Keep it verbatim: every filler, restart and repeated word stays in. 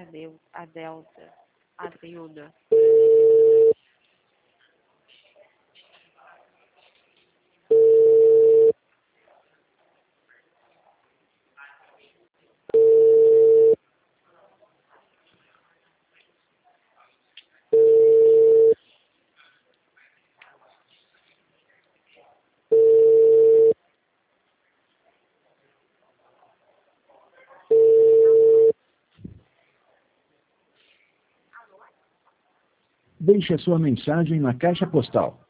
Adel, Adelta, Adilda. Deixe a sua mensagem na caixa postal